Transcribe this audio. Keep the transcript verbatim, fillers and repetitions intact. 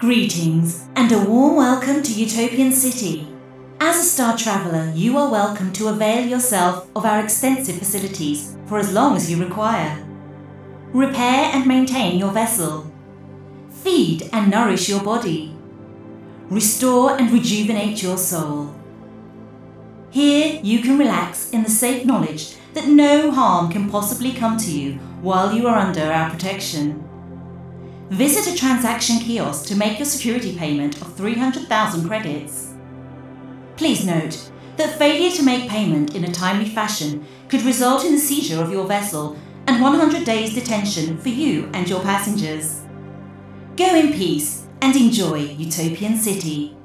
Greetings and a warm welcome to Utopian City. As a star traveller, you are welcome to avail yourself of our extensive facilities for as long as you require. Repair and maintain your vessel. Feed and nourish your body. Restore and rejuvenate your soul. Here you can relax in the safe knowledge that no harm can possibly come to you while you are under our protection. Visit a transaction kiosk to make your security payment of three hundred thousand credits. Please note that failure to make payment in a timely fashion could result in the seizure of your vessel and one hundred days detention for you and your passengers. Go in peace and enjoy Utopian City.